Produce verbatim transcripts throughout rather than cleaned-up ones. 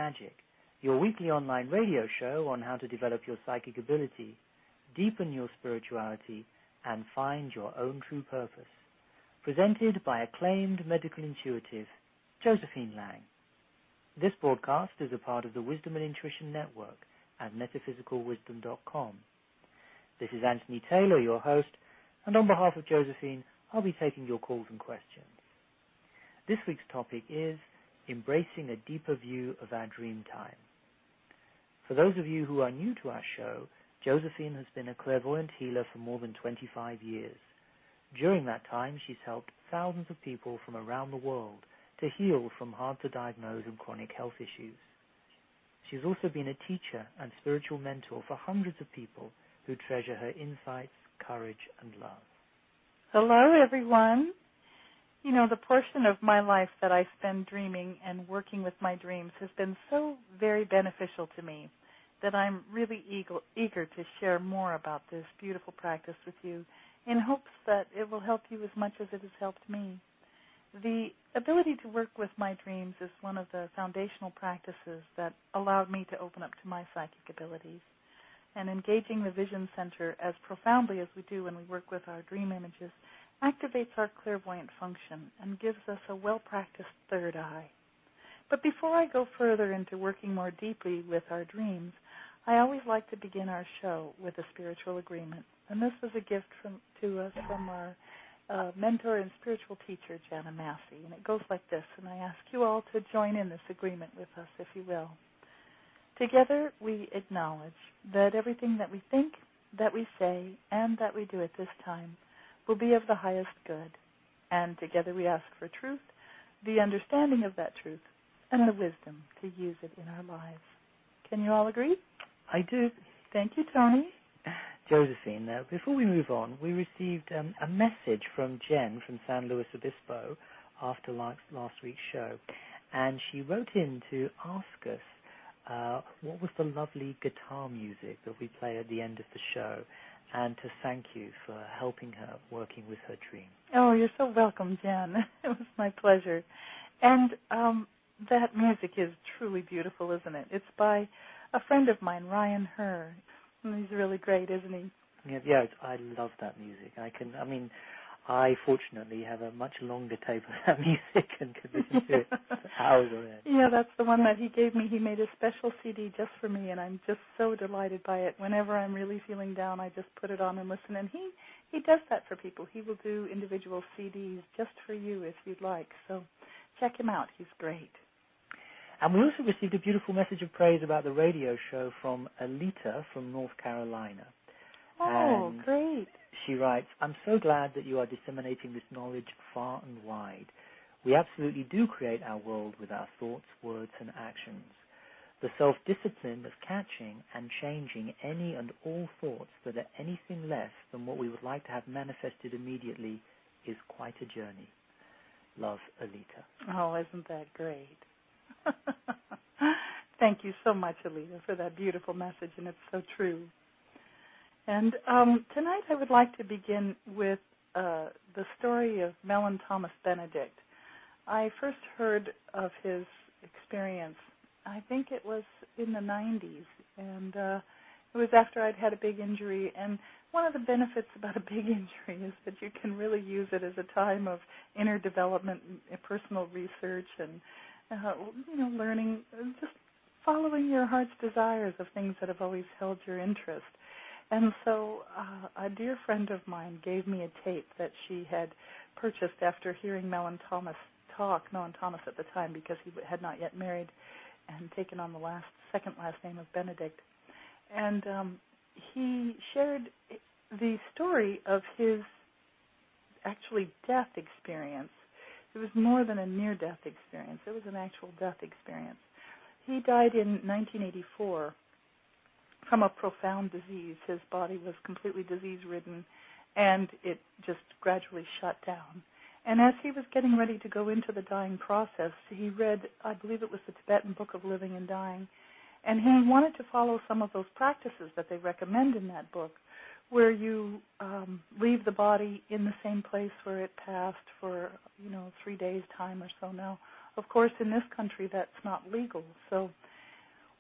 Magic, your weekly online radio show on how to develop your psychic ability, deepen your spirituality, and find your own true purpose. Presented by acclaimed medical intuitive, Josephine Lang. This broadcast is a part of the Wisdom and Intuition Network at metaphysical wisdom dot com. This is Anthony Taylor, your host, and on behalf of Josephine, I'll be taking your calls and questions. This week's topic is embracing a deeper view of our dream time. For those of you who are new to our show, Josephine has been a clairvoyant healer for more than twenty-five years. During that time, she's helped thousands of people from around the world to heal from hard-to-diagnose and chronic health issues. She's also been a teacher and spiritual mentor for hundreds of people who treasure her insights, courage, and love. Hello, everyone. You know, the portion of my life that I spend dreaming and working with my dreams has been so very beneficial to me that I'm really eager, eager to share more about this beautiful practice with you in hopes that it will help you as much as it has helped me. The ability to work with my dreams is one of the foundational practices that allowed me to open up to my psychic abilities. And engaging the vision center as profoundly as we do when we work with our dream images activates our clairvoyant function and gives us a well-practiced third eye. But before I go further into working more deeply with our dreams, I always like to begin our show with a spiritual agreement. And this was a gift from, to us from our uh, mentor and spiritual teacher, Jana Massey. And it goes like this, and I ask you all to join in this agreement with us, if you will. Together we acknowledge that everything that we think, that we say, and that we do at this time will be of the highest good. And together we ask for truth, the understanding of that truth, and the wisdom to use it in our lives. Can you all agree? I do. Thank you, Tony. Josephine, uh, before we move on, we received um, a message from Jen from San Luis Obispo after last, last week's show, and she wrote in to ask us uh, what was the lovely guitar music that we play at the end of the show, and to thank you for helping her working with her dream. Oh, you're so welcome, Jen. It was my pleasure. And um, that music is truly beautiful, isn't it? It's by a friend of mine, Ryan Herr. He's really great, isn't he? Yeah, yeah, it's, I love that music. I can, I mean, I fortunately have a much longer tape of that music and can listen to it for hours on end. Yeah, that's the one that he gave me. He made a special C D just for me, and I'm just so delighted by it. Whenever I'm really feeling down, I just put it on and listen. And he, he does that for people. He will do individual C Ds just for you if you'd like. So check him out. He's great. And we also received a beautiful message of praise about the radio show from Alita from North Carolina. Oh, and great. She writes, I'm so glad that you are disseminating this knowledge far and wide. We absolutely do create our world with our thoughts, words, and actions. The self-discipline of catching and changing any and all thoughts that are anything less than what we would like to have manifested immediately is quite a journey. Love, Alita. Oh, isn't that great? Thank you so much, Alita, for that beautiful message, and it's so true. And um, tonight I would like to begin with uh, the story of Mellon Thomas Benedict. I first heard of his experience, I think it was in the nineties, and uh, it was after I'd had a big injury. And one of the benefits about a big injury is that you can really use it as a time of inner development and personal research and Uh, you know, learning, just following your heart's desires of things that have always held your interest. And so uh, a dear friend of mine gave me a tape that she had purchased after hearing Mellon Thomas talk, Mellon Thomas at the time, because he had not yet married and taken on the last second last name of Benedict. And um, he shared the story of his actually death experience. It was more than a near-death experience. It was an actual death experience. He died in nineteen eighty-four from a profound disease. His body was completely disease-ridden, and it just gradually shut down. And as he was getting ready to go into the dying process, he read, I believe it was the Tibetan Book of Living and Dying, and he wanted to follow some of those practices that they recommend in that book, where you um, leave the body in the same place where it passed for, you know, three days' time or so. Now, of course, in this country, that's not legal. So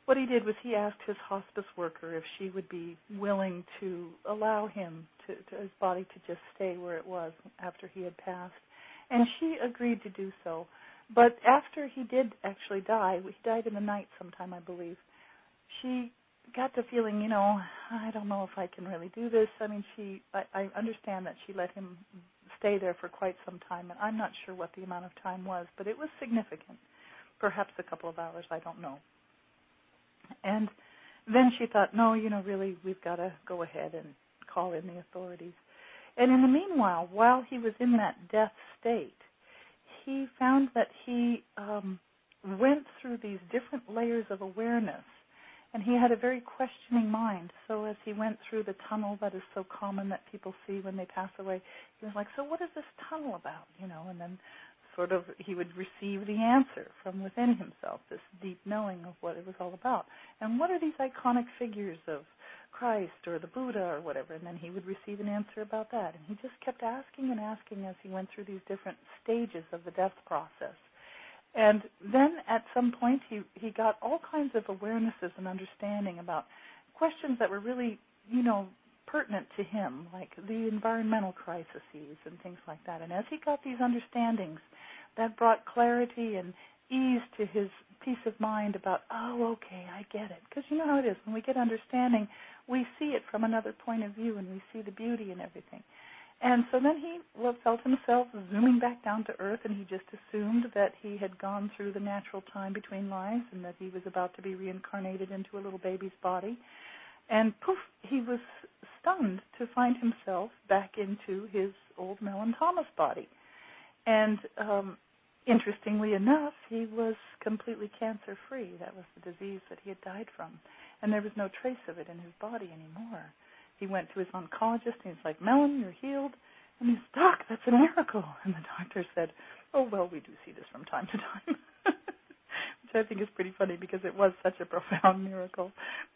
what he did was he asked his hospice worker if she would be willing to allow him to, to his body to just stay where it was after he had passed. And she agreed to do so. But after he did actually die, he died in the night sometime, I believe, she got the feeling, you know, I don't know if I can really do this. I mean, she, I, I understand that she let him stay there for quite some time, and I'm not sure what the amount of time was, but it was significant. Perhaps a couple of hours, I don't know. And then she thought, no, you know, really, we've got to go ahead and call in the authorities. And in the meanwhile, while he was in that death state, he found that he um, went through these different layers of awareness, and he had a very questioning mind. So as he went through the tunnel that is so common that people see when they pass away, he was like, so what is this tunnel about? You know, and then sort of he would receive the answer from within himself, this deep knowing of what it was all about. And what are these iconic figures of Christ or the Buddha or whatever? And then he would receive an answer about that. And he just kept asking and asking as he went through these different stages of the death process. And then at some point he, he got all kinds of awarenesses and understanding about questions that were really, you know, pertinent to him, like the environmental crises and things like that. And as he got these understandings, that brought clarity and ease to his peace of mind about, oh, okay, I get it. Because you know how it is. When we get understanding, we see it from another point of view and we see the beauty in everything. And so then he felt himself zooming back down to earth, and he just assumed that he had gone through the natural time between lives and that he was about to be reincarnated into a little baby's body. And poof, he was stunned to find himself back into his old Mellon Thomas body. And um, interestingly enough, he was completely cancer-free. That was the disease that he had died from. And there was no trace of it in his body anymore. He went to his oncologist, and he's like, Mellon, you're healed. And he's, Doc, that's a miracle. And the doctor said, oh, well, we do see this from time to time. Which I think is pretty funny because it was such a profound miracle.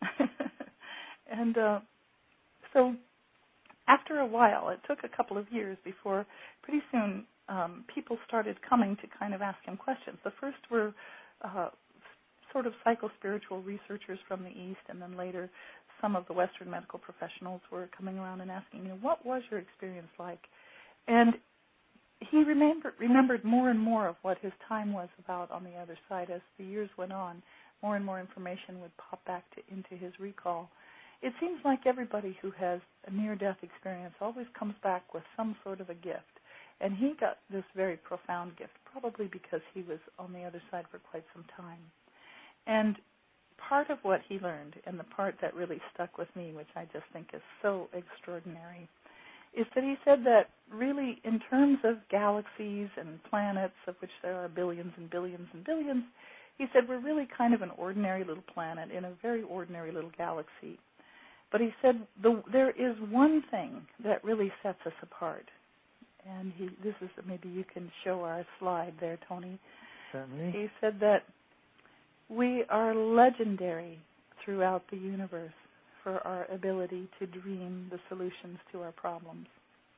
And uh, so after a while, it took a couple of years before pretty soon um, people started coming to kind of ask him questions. The first were uh, sort of psychospiritual researchers from the East, and then later some of the Western medical professionals were coming around and asking, you know, what was your experience like? And he remember, remembered more and more of what his time was about on the other side. As the years went on, more and more information would pop back to, into his recall. It seems like everybody who has a near-death experience always comes back with some sort of a gift. And he got this very profound gift, probably because he was on the other side for quite some time. And part of what he learned, and the part that really stuck with me, which I just think is so extraordinary, is that he said that really in terms of galaxies and planets, of which there are billions and billions and billions, he said we're really kind of an ordinary little planet in a very ordinary little galaxy. But he said the, there is one thing that really sets us apart. And he, this is, maybe you can show our slide there, Tony. Certainly. He said that we are legendary throughout the universe for our ability to dream the solutions to our problems.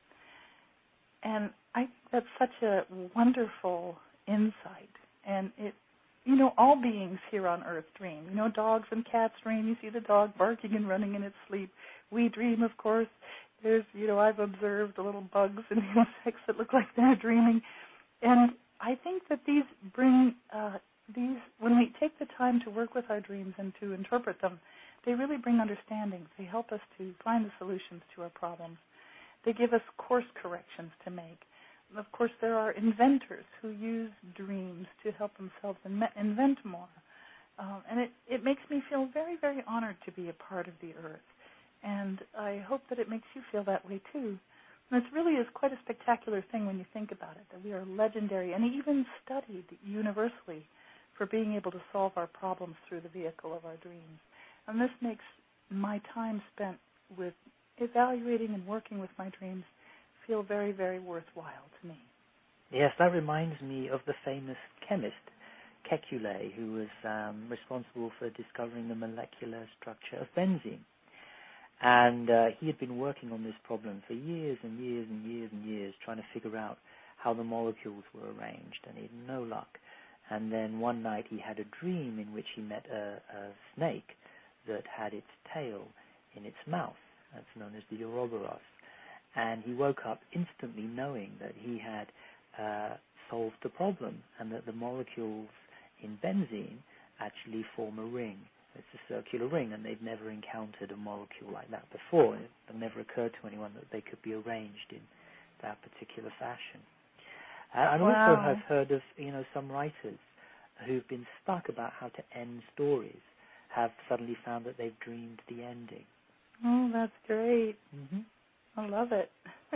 And I think that's such a wonderful insight. And it, you know, all beings here on Earth dream. You know, dogs and cats dream. You see the dog barking and running in its sleep. We dream, of course. There's, you know, I've observed the little bugs and insects that look like they're dreaming. And I think that these bring, uh, these, when we take the time to work with our dreams and to interpret them, they really bring understanding. They help us to find the solutions to our problems. They give us course corrections to make. Of course, there are inventors who use dreams to help themselves in- invent more. Um, and it, it makes me feel very, very honored to be a part of the Earth. And I hope that it makes you feel that way, too. And it really is quite a spectacular thing when you think about it, that we are legendary and even studied universally for being able to solve our problems through the vehicle of our dreams. And this makes my time spent with evaluating and working with my dreams feel very, very worthwhile to me. Yes, that reminds me of the famous chemist, Kekulé, who was um, responsible for discovering the molecular structure of benzene. And uh, he had been working on this problem for years and years and years and years, trying to figure out how the molecules were arranged, and he had no luck. And then one night he had a dream in which he met a, a snake that had its tail in its mouth. That's known as the Ouroboros. And he woke up instantly knowing that he had uh, solved the problem and that the molecules in benzene actually form a ring. It's a circular ring, and they'd never encountered a molecule like that before. It never occurred to anyone that they could be arranged in that particular fashion. Uh, and wow. also I've heard of, you know, some writers who've been stuck about how to end stories have suddenly found that they've dreamed the ending. Oh, that's great. Mm-hmm. I love it.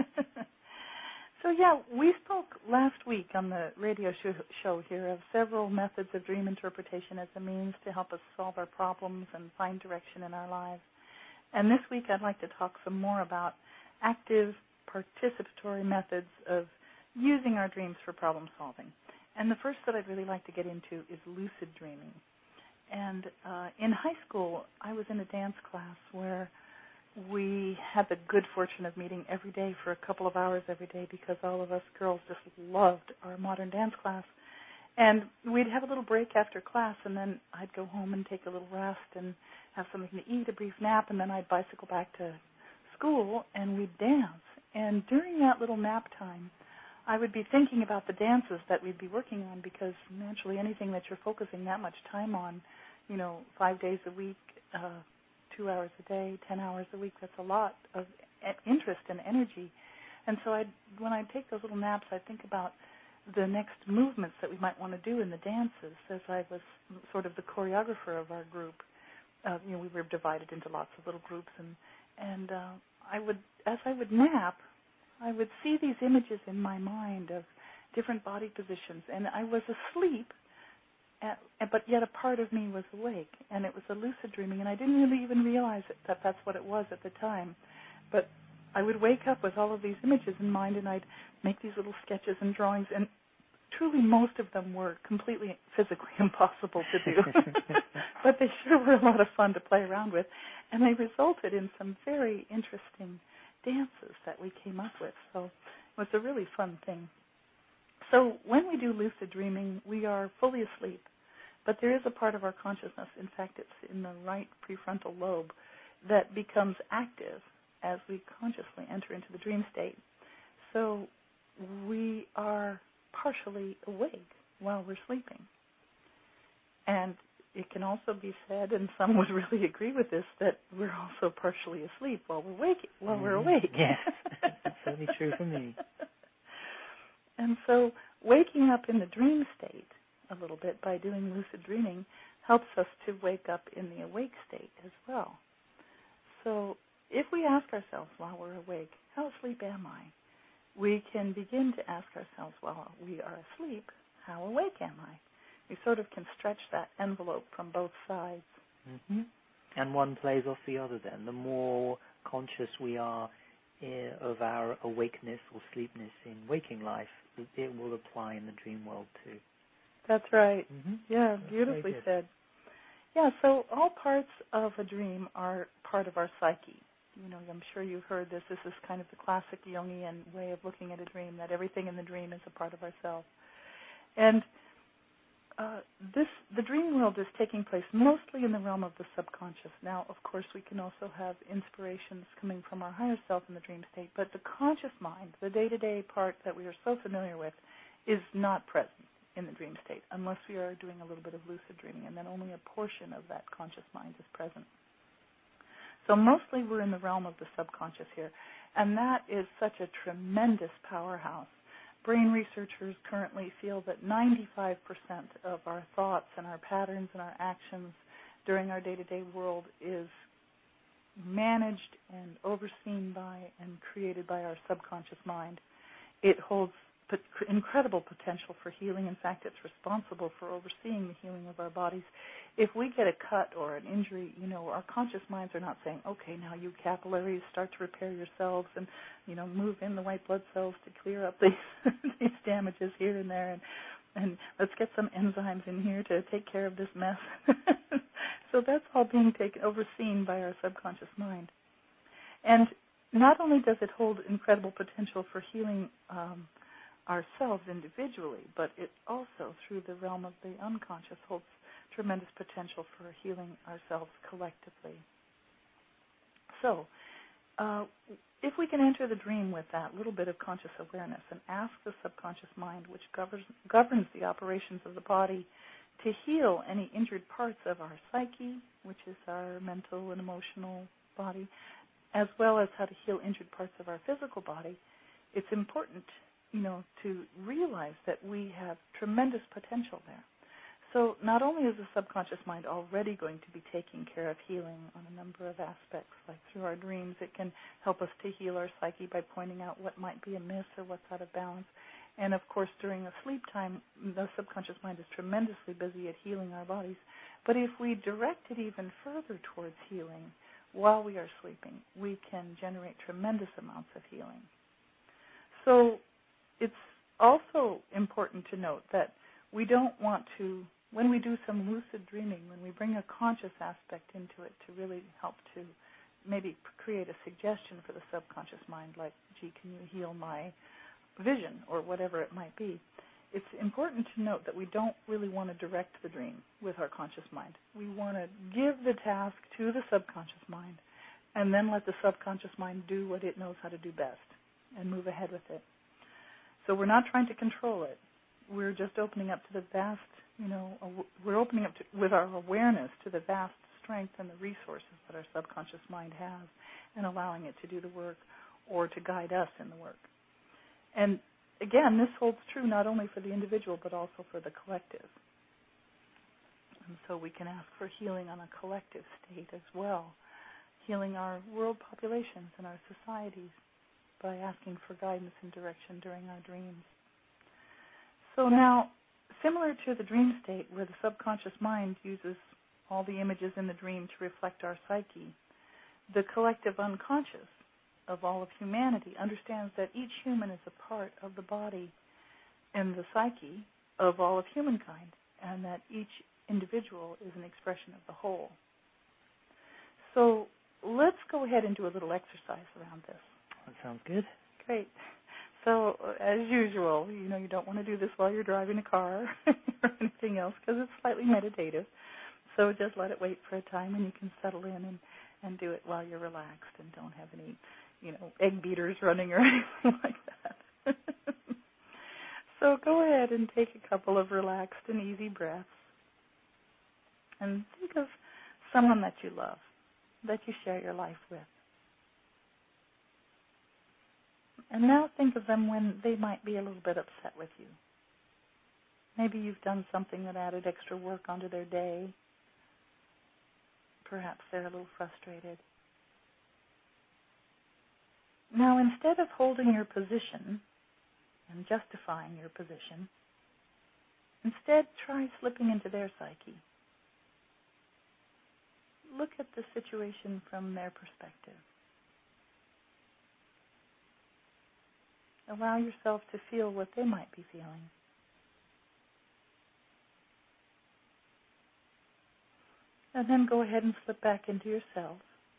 So, yeah, we spoke last week on the radio sh- show here of several methods of dream interpretation as a means to help us solve our problems and find direction in our lives. And this week I'd like to talk some more about active participatory methods of using our dreams for problem solving. And the first that I'd really like to get into is lucid dreaming. And uh, in high school, I was in a dance class where we had the good fortune of meeting every day for a couple of hours every day because all of us girls just loved our modern dance class. And we'd have a little break after class, and then I'd go home and take a little rest and have something to eat, a brief nap, and then I'd bicycle back to school, and we'd dance. And during that little nap time, I would be thinking about the dances that we'd be working on because naturally anything that you're focusing that much time on, you know, five days a week, uh, two hours a day, ten hours a week, that's a lot of interest and energy. And so I'd, when I'd take those little naps, I'd think about the next movements that we might want to do in the dances as I was sort of the choreographer of our group. Uh, you know, we were divided into lots of little groups, and, and uh, I would, as I would nap, I would see these images in my mind of different body positions, and I was asleep, at, but yet a part of me was awake, and it was a lucid dreaming, and I didn't really even realize it, that that's what it was at the time. But I would wake up with all of these images in mind, and I'd make these little sketches and drawings, and truly most of them were completely physically impossible to do, but they sure were a lot of fun to play around with, and they resulted in some very interesting dances that we came up with. So it was a really fun thing. So when we do lucid dreaming, we are fully asleep, but there is a part of our consciousness, in fact it's in the right prefrontal lobe, that becomes active as we consciously enter into the dream state. So we are partially awake while we're sleeping. And it can also be said, and some would really agree with this, that we're also partially asleep while we're awake. While we're awake. Yes, that's certainly true for me. And so waking up in the dream state a little bit by doing lucid dreaming helps us to wake up in the awake state as well. So if we ask ourselves while we're awake, how asleep am I? We can begin to ask ourselves while we are asleep, how awake am I? We sort of can stretch that envelope from both sides. Mm-hmm. And one plays off the other then. The more conscious we are uh, of our awakeness or sleepness in waking life, it, it will apply in the dream world too. That's right. Mm-hmm. Yeah, That's beautifully said. Yeah, so all parts of a dream are part of our psyche. You know, I'm sure you've heard this. This is kind of the classic Jungian way of looking at a dream, that everything in the dream is a part of ourselves. And uh, this, the dream world is taking place mostly in the realm of the subconscious. Now, of course, we can also have inspirations coming from our higher self in the dream state, but the conscious mind, the day-to-day part that we are so familiar with, is not present in the dream state unless we are doing a little bit of lucid dreaming, and then only a portion of that conscious mind is present. So mostly we're in the realm of the subconscious here, and that is such a tremendous powerhouse. Brain researchers currently feel that ninety-five percent of our thoughts and our patterns and our actions during our day-to-day world is managed and overseen by and created by our subconscious mind. It holds incredible potential for healing. In fact, it's responsible for overseeing the healing of our bodies. If we get a cut or an injury, you know, our conscious minds are not saying, okay, now you capillaries start to repair yourselves and, you know, move in the white blood cells to clear up these, these damages here and there, and, and let's get some enzymes in here to take care of this mess. So that's all being taken, overseen by our subconscious mind. And not only does it hold incredible potential for healing um, ourselves individually, but it also, through the realm of the unconscious, holds tremendous potential for healing ourselves collectively. So, uh, if we can enter the dream with that little bit of conscious awareness and ask the subconscious mind, which governs, governs the operations of the body, to heal any injured parts of our psyche, which is our mental and emotional body, as well as how to heal injured parts of our physical body, it's important, you know, to realize that we have tremendous potential there. So not only is the subconscious mind already going to be taking care of healing on a number of aspects, like through our dreams, it can help us to heal our psyche by pointing out what might be amiss or what's out of balance. And, of course, during a sleep time, the subconscious mind is tremendously busy at healing our bodies. But if we direct it even further towards healing while we are sleeping, we can generate tremendous amounts of healing. So it's also important to note that we don't want to, when we do some lucid dreaming, when we bring a conscious aspect into it to really help to maybe create a suggestion for the subconscious mind, like, gee, can you heal my vision, or whatever it might be, it's important to note that we don't really want to direct the dream with our conscious mind. We want to give the task to the subconscious mind and then let the subconscious mind do what it knows how to do best and move ahead with it. So we're not trying to control it. We're just opening up to the vast, you know, we're opening up to, with our awareness to the vast strength and the resources that our subconscious mind has, and allowing it to do the work or to guide us in the work. And again, this holds true not only for the individual but also for the collective. And so we can ask for healing on a collective state as well, healing our world populations and our societies by asking for guidance and direction during our dreams. So now, similar to the dream state where the subconscious mind uses all the images in the dream to reflect our psyche, the collective unconscious of all of humanity understands that each human is a part of the body and the psyche of all of humankind, and that each individual is an expression of the whole. So let's go ahead and do a little exercise around this. That sounds good. Great. So as usual, you know, you don't want to do this while you're driving a car or anything else because it's slightly meditative. So just let it wait for a time and you can settle in and, and do it while you're relaxed and don't have any, you know, egg beaters running or anything like that. So go ahead and take a couple of relaxed and easy breaths. And think of someone that you love, that you share your life with. And now think of them when they might be a little bit upset with you. Maybe you've done something that added extra work onto their day. Perhaps they're a little frustrated. Now, instead of holding your position and justifying your position, instead try slipping into their psyche. Look at the situation from their perspective. Allow yourself to feel what they might be feeling. And then go ahead and slip back into yourself,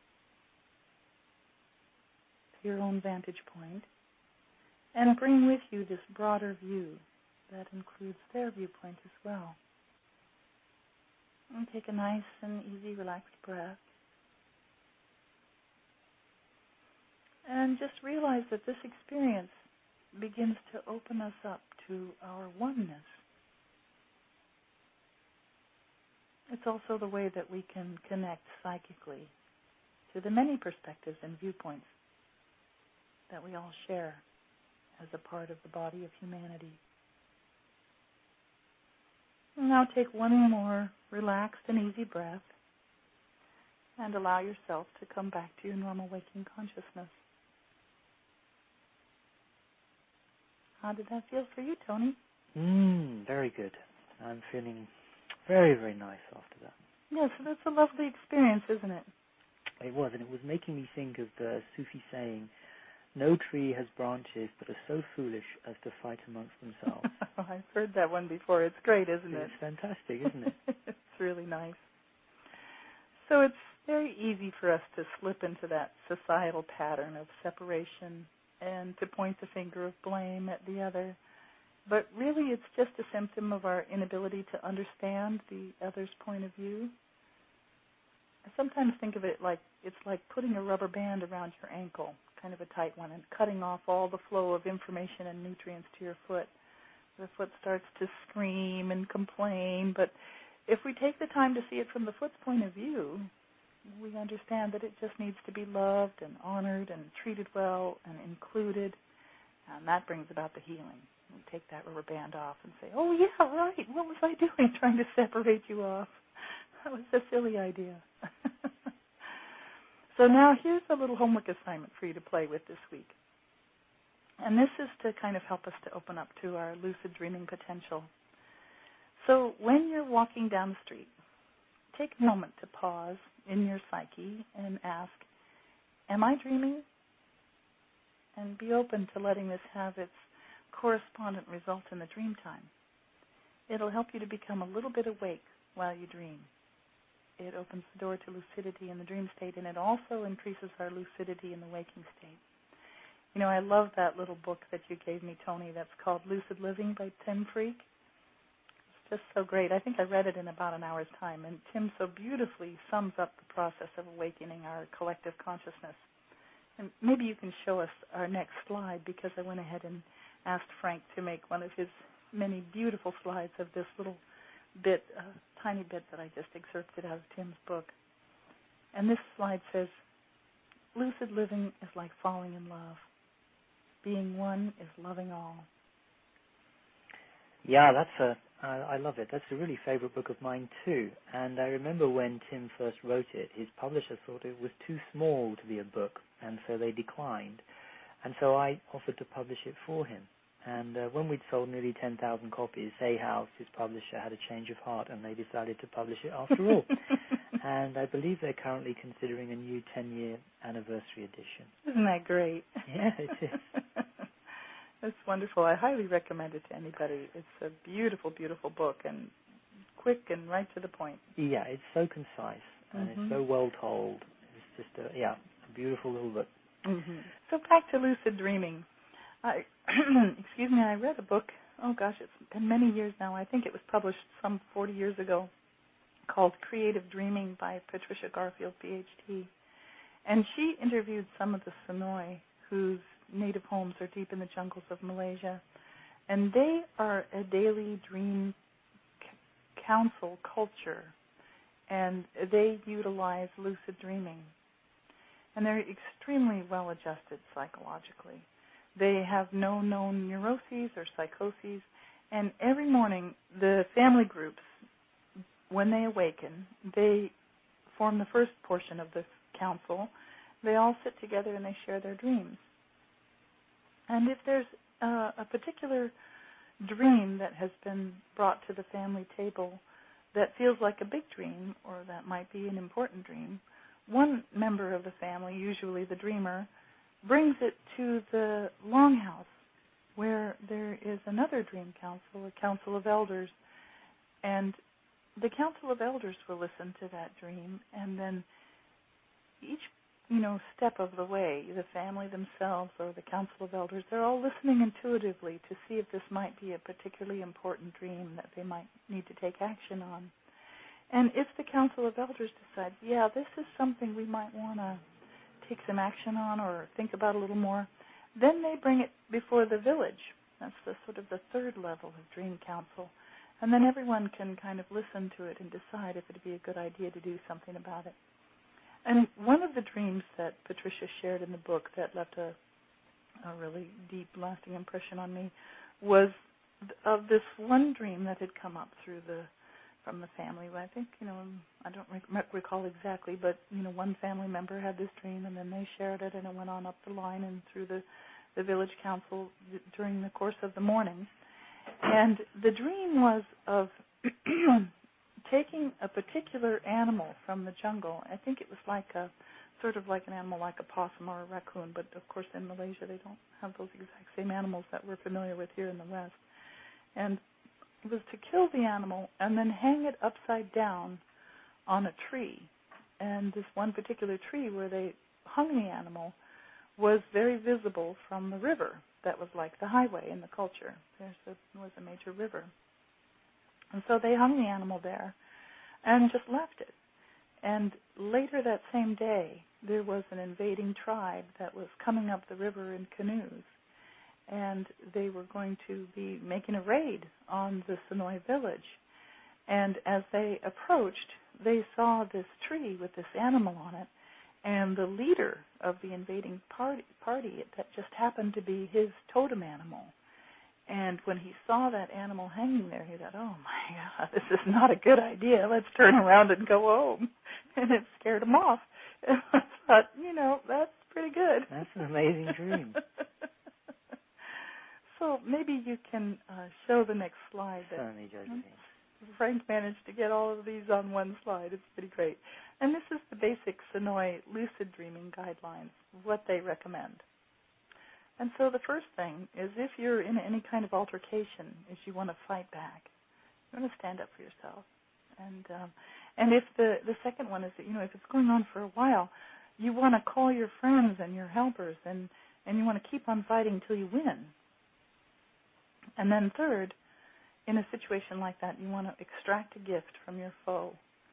to your own vantage point, and bring with you this broader view that includes their viewpoint as well. And take a nice and easy, relaxed breath. And just realize that this experience begins to open us up to our oneness. It's also the way that we can connect psychically to the many perspectives and viewpoints that we all share as a part of the body of humanity. Now take one more relaxed and easy breath and allow yourself to come back to your normal waking consciousness. How did that feel for you, Tony? Mm, very good. I'm feeling very, very nice after that. Yes, yeah, so that's a lovely experience, isn't it? It was, and it was making me think of the Sufi saying, no tree has branches that are so foolish as to fight amongst themselves. I've heard that one before. It's great, isn't it? It's fantastic, isn't it? It's really nice. So it's very easy for us to slip into that societal pattern of separation and to point the finger of blame at the other, but really it's just a symptom of our inability to understand the other's point of view. I sometimes think of it like it's like putting a rubber band around your ankle, kind of a tight one, and cutting off all the flow of information and nutrients to your foot. The foot starts to scream and complain, but if we take the time to see it from the foot's point of view, we understand that it just needs to be loved and honored and treated well and included, and that brings about the healing. We take that rubber band off and say, oh, yeah, right, what was I doing trying to separate you off? That was a silly idea. So now here's a little homework assignment for you to play with this week. And this is to kind of help us to open up to our lucid dreaming potential. So when you're walking down the street, take a moment to pause in your psyche and ask, am I dreaming? And be open to letting this have its correspondent result in the dream time. It'll help you to become a little bit awake while you dream. It opens the door to lucidity in the dream state, and it also increases our lucidity in the waking state. You know, I love that little book that you gave me, Tony, that's called Lucid Living by Tim Freke. It's just so great. I think I read it in about an hour's time, and Tim so beautifully sums up the process of awakening our collective consciousness. And maybe you can show us our next slide, because I went ahead and asked Frank to make one of his many beautiful slides of this little bit, uh, tiny bit that I just excerpted out of Tim's book. And this slide says, lucid living is like falling in love. Being one is loving all. Yeah, that's a, I, I love it. That's a really favorite book of mine too. And I remember when Tim first wrote it, his publisher thought it was too small to be a book, and so they declined. And so I offered to publish it for him. And uh, when we'd sold nearly ten thousand copies, Hay House, his publisher, had a change of heart, and they decided to publish it after all. And I believe they're currently considering a new ten-year anniversary edition. Isn't that great? Yeah, it is. That's wonderful. I highly recommend it to anybody. It's a beautiful, beautiful book, and quick and right to the point. Yeah, it's so concise, and mm-hmm. it's so well told. It's just, a, yeah, a beautiful little book. Mm-hmm. So back to lucid dreaming. I, excuse me, I read a book, oh gosh, it's been many years now. I think it was published some forty years ago, called Creative Dreaming by Patricia Garfield, P H D. And she interviewed some of the Sonoy whose native homes are deep in the jungles of Malaysia. And they are a daily dream c- council culture, and they utilize lucid dreaming. And they're extremely well adjusted psychologically. They have no known neuroses or psychoses, and every morning the family groups, when they awaken, they form the first portion of this council. They all sit together and they share their dreams. And if there's uh, a particular dream that has been brought to the family table that feels like a big dream, or that might be an important dream, one member of the family, usually the dreamer, brings it to the longhouse, where there is another dream council, a council of elders, and the council of elders will listen to that dream, and then each, you know, step of the way, the family themselves or the council of elders, they're all listening intuitively to see if this might be a particularly important dream that they might need to take action on. And if the council of elders decides, yeah, this is something we might want to take some action on or think about a little more, then they bring it before the village. That's the sort of the third level of dream council. And then everyone can kind of listen to it and decide if it would be a good idea to do something about it. And one of the dreams that Patricia shared in the book that left a, a really deep, lasting impression on me was of this one dream that had come up through the from the family. I think, you know, I don't rec- recall exactly, but, you know, one family member had this dream, and then they shared it, and it went on up the line and through the, the village council during the course of the morning. And the dream was of taking a particular animal from the jungle. I think it was like a, sort of like an animal like a possum or a raccoon, but of course in Malaysia they don't have those exact same animals that we're familiar with here in the West. And it was to kill the animal and then hang it upside down on a tree. And this one particular tree where they hung the animal was very visible from the river that was like the highway in the culture. There was a major river. And so they hung the animal there and just left it. And later that same day, there was an invading tribe that was coming up the river in canoes. And they were going to be making a raid on the Sonoy village. And as they approached, they saw this tree with this animal on it. And the leader of the invading party, party, that just happened to be his totem animal. And when he saw that animal hanging there, he thought, oh, my God, this is not a good idea. Let's turn around and go home. And it scared him off. And I thought, you know, that's pretty good. That's an amazing dream. So maybe you can uh, show the next slide. That, Certainly, Josephine. Frank managed to get all of these on one slide. It's pretty great. And this is the basic Sonoy lucid dreaming guidelines, what they recommend. And so the first thing is, if you're in any kind of altercation, is you want to fight back. You want to stand up for yourself. And um, and if the, the second one is that, you know, if it's going on for a while, you want to call your friends and your helpers, and, and you want to keep on fighting until you win. And then third, in a situation like that, you want to extract a gift from your foe.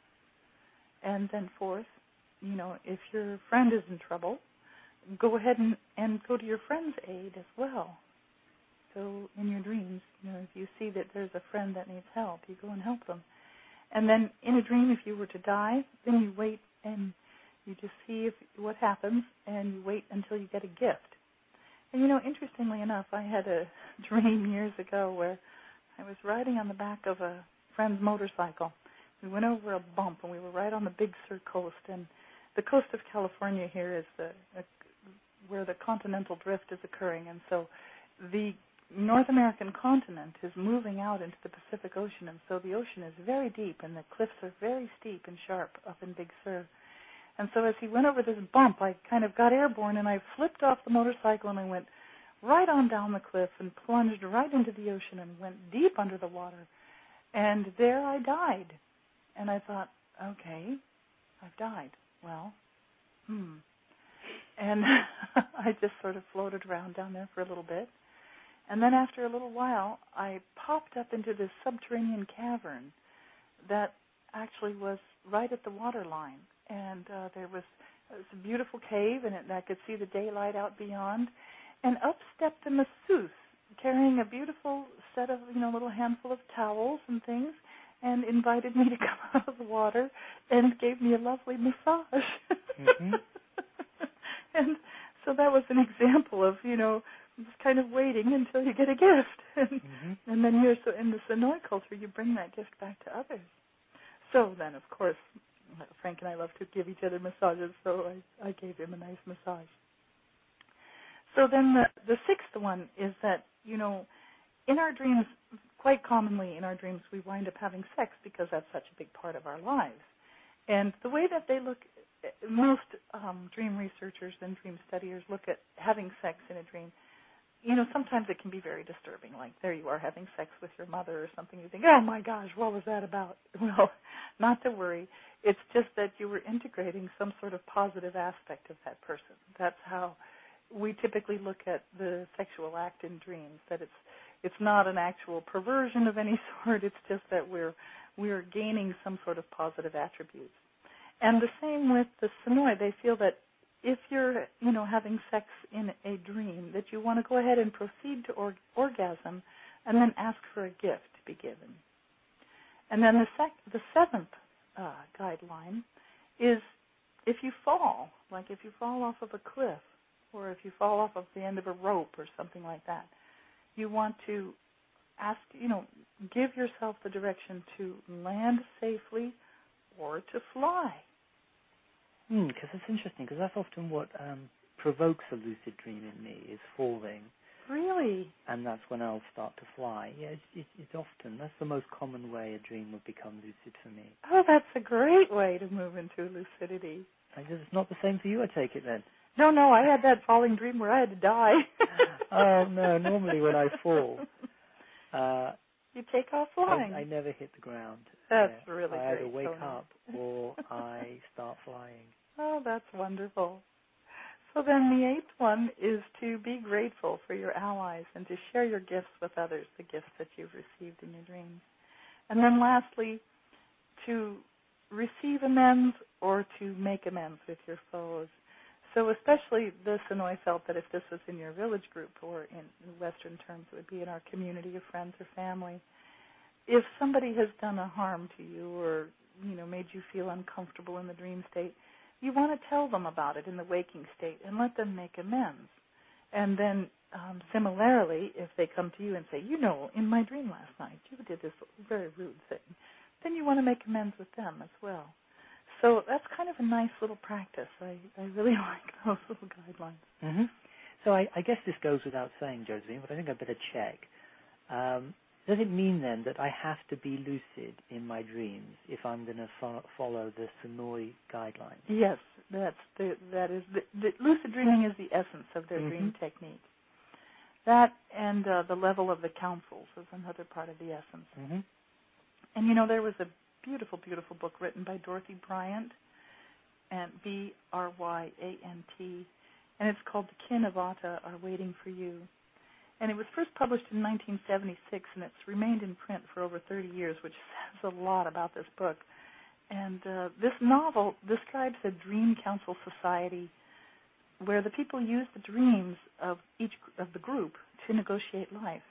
And then fourth, you know, if your friend is in trouble, go ahead and, and go to your friend's aid as well. So in your dreams, you know, if you see that there's a friend that needs help, you go and help them. And then in a dream, if you were to die, then you wait and you just see if what happens, and you wait until you get a gift. And, you know, interestingly enough, I had a dream years ago where I was riding on the back of a friend's motorcycle. We went over a bump, and we were right on the Big Sur coast. And the coast of California here is the uh, where the continental drift is occurring. And so the North American continent is moving out into the Pacific Ocean. And so the ocean is very deep, and the cliffs are very steep and sharp up in Big Sur. And so as he went over this bump, I kind of got airborne, and I flipped off the motorcycle, and I went right on down the cliff and plunged right into the ocean and went deep under the water. And there I died. And I thought, okay, I've died. Well, hmm. And I just sort of floated around down there for a little bit. And then after a little while, I popped up into this subterranean cavern that actually was right at the water line. And uh, there was, it was a beautiful cave, and, it, and I could see the daylight out beyond. And up stepped a masseuse carrying a beautiful set of, you know, little handful of towels and things, and invited me to come out of the water and gave me a lovely massage. Mm-hmm. And so that was an example of, you know, just kind of waiting until you get a gift. And, mm-hmm. and then you're, so in the Sonoy culture, you bring that gift back to others. So then, of course, Frank and I love to give each other massages, so I, I gave him a nice massage. So then the, the sixth one is that, you know, in our dreams, quite commonly in our dreams, we wind up having sex because that's such a big part of our lives. And the way that they look, most um, dream researchers and dream studiers look at having sex in a dream, you know, sometimes it can be very disturbing. Like, there you are having sex with your mother or something. You think, oh, my gosh, what was that about? Well, not to worry. It's just that you were integrating some sort of positive aspect of that person. That's how we typically look at the sexual act in dreams, that it's it's not an actual perversion of any sort. It's just that we're we're gaining some sort of positive attributes. And the same with the Sonoy. They feel that if you're, you know, having sex in a dream, that you want to go ahead and proceed to or- orgasm and then ask for a gift to be given. And then the, sec- the seventh uh, guideline is if you fall, like if you fall off of a cliff or if you fall off of the end of a rope or something like that, you want to ask, you know, give yourself the direction to land safely or to fly. Hmm, because it's interesting, because that's often what um, provokes a lucid dream in me, is falling. Really? And that's when I'll start to fly. Yeah, it's, it's, it's often, that's the most common way a dream would become lucid for me. Oh, that's a great way to move into lucidity. I guess it's not the same for you, I take it then. No, no, I had that falling dream where I had to die. Oh, no, normally when I fall, uh, you take off flying. I, I never hit the ground. That's yeah. really I great. either wake Tony. up or I start flying. Oh, that's wonderful. So then the eighth one is to be grateful for your allies and to share your gifts with others, the gifts that you've received in your dreams. And then lastly, to receive amends or to make amends with your foes. So especially this, Sonoy felt that if this was in your village group, or in Western terms, it would be in our community of friends or family. If somebody has done a harm to you or, you know, made you feel uncomfortable in the dream state, you want to tell them about it in the waking state and let them make amends. And then um, similarly, if they come to you and say, you know, in my dream last night, you did this very rude thing, then you want to make amends with them as well. So that's kind of a nice little practice. I, I really like those little guidelines. Mm-hmm. So I, I guess this goes without saying, Josephine, but I think I better check. Um, does it mean then that I have to be lucid in my dreams if I'm going to fo- follow the Sonoy guidelines? Yes, that's the, that is the, the lucid dreaming is the essence of their mm-hmm. dream technique. That and uh, the level of the counsels is another part of the essence. Mm-hmm. And you know, there was a beautiful, beautiful book written by Dorothy Bryant, and B R Y A N T, and it's called The Kin of Ata Are Waiting for You. And it was first published in nineteen seventy-six, and it's remained in print for over thirty years, which says a lot about this book. And uh, this novel describes a dream council society where the people use the dreams of each of the group to negotiate life.